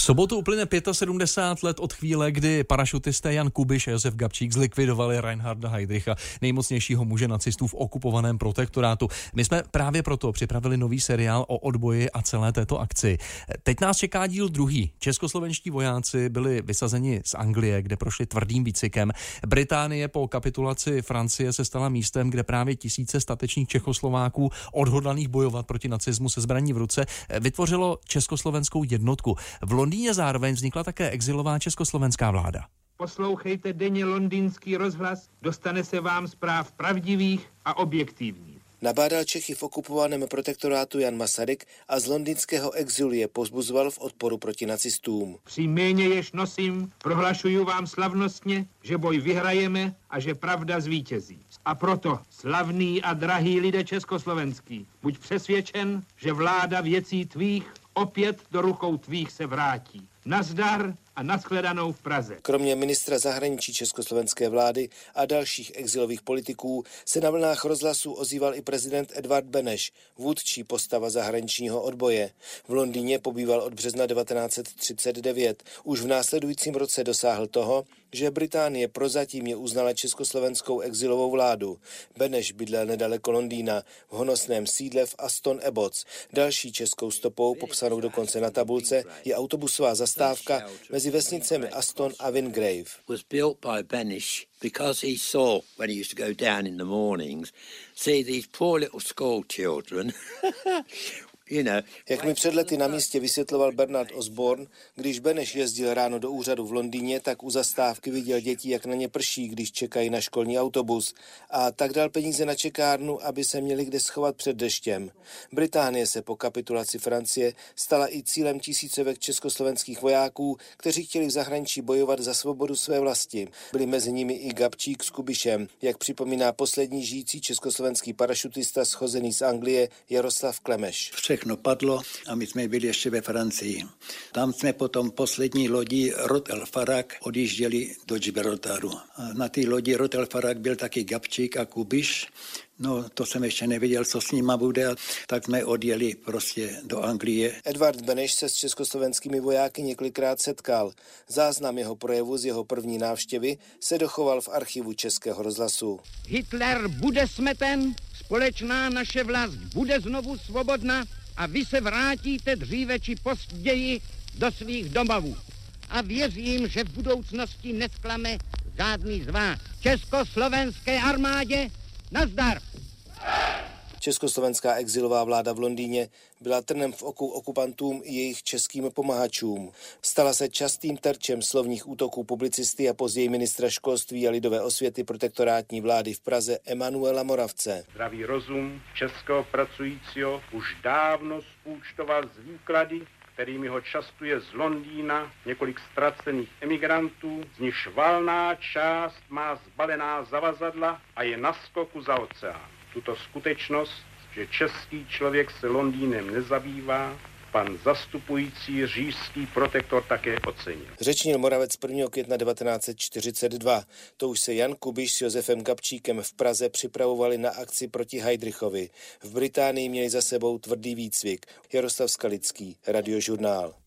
V sobotu uplyne 75 let od chvíle, kdy parašutisté Jan Kubiš a Josef Gabčík zlikvidovali Reinharda Heydricha, nejmocnějšího muže nacistů v okupovaném protektorátu. My jsme právě proto připravili nový seriál o odboji a celé této akci. Teď nás čeká díl druhý. Českoslovenští vojáci byli vysazeni z Anglie, kde prošli tvrdým výcvikem. Británie po kapitulaci Francie se stala místem, kde právě tisíce statečných Čechoslováků odhodlaných bojovat proti nacismu se zbraní v ruce vytvořilo československou jednotku. V Londýně zároveň vznikla také exilová československá vláda. Poslouchejte denně londýnský rozhlas, dostane se vám zpráv pravdivých a objektivních. Nabádal Čechy v okupovaném protektorátu Jan Masaryk a z londýnského exilu je povzbuzoval v odporu proti nacistům. Při jméně, jež nosím, prohlašuju vám slavnostně, že boj vyhrajeme a že pravda zvítězí. A proto, slavný a drahý lidé československý, buď přesvědčen, že vláda věcí tvých opět do rukou tvých se vrátí. Nazdar a nashledanou v Praze. Kromě ministra zahraničí československé vlády a dalších exilových politiků se na vlnách rozhlasu ozýval i prezident Edvard Beneš, vůdčí postava zahraničního odboje. V Londýně pobýval od března 1939. Už v následujícím roce dosáhl toho, že Británie prozatímně uznala československou exilovou vládu. Beneš bydlel nedaleko Londýna, v honosném sídle v Aston Abbots. Další českou stopou, popsanou dokonce na tabulce, je autobusová zastávka mezi vesnicemi Aston a Wingrave. Was built by Beneš because he saw, when he used to go down in the mornings, see these poor little school children. Jak mi před lety na místě vysvětloval Bernard Osborne, když Beneš jezdil ráno do úřadu v Londýně, tak u zastávky viděl děti, jak na ně prší, když čekají na školní autobus. A tak dal peníze na čekárnu, aby se měli kde schovat před deštěm. Británie se po kapitulaci Francie stala i cílem tisícovek československých vojáků, kteří chtěli v zahraničí bojovat za svobodu své vlasti. Byli mezi nimi i Gabčík s Kubišem, jak připomíná poslední žijící československý parašutista shozený z Anglie Jaroslav Klemeš. Všechno padlo a my jsme byli ještě ve Francii. Tam jsme potom poslední lodi Rod El Farak odjížděli do Gibraltaru. A na té lodi Rod El Farak byl taky Gabčík a Kubiš. No, to jsem ještě nevěděl, co s nima bude, tak jsme odjeli prostě do Anglie. Edvard Beneš se s československými vojáky několikrát setkal. Záznam jeho projevu z jeho první návštěvy se dochoval v archivu Českého rozhlasu. Hitler bude smeten, společná naše vlast bude znovu svobodná a vy se vrátíte dříve či později do svých domovů. A věřím, že v budoucnosti nesklame žádný z vás. Československé armádě nazdar! Československá exilová vláda v Londýně byla trnem v oku okupantům i jejich českým pomahačům. Stala se častým terčem slovních útoků publicisty a později ministra školství a lidové osvěty protektorátní vlády v Praze Emanuela Moravce. Zdravý rozum českého pracujícího už dávno spúčtoval z výklady, kterými ho častuje z Londýna několik ztracených emigrantů, z nichž valná část má zbalená zavazadla a je na skoku za oceán. Tuto skutečnost, že český člověk se Londýnem nezabývá, pan zastupující říšský protektor také ocenil. Řečnil Moravec 1. května 1942. To už se Jan Kubiš s Josefem Gabčíkem v Praze připravovali na akci proti Heydrichovi. V Británii měli za sebou tvrdý výcvik. Jaroslav Skalický, Radiožurnál.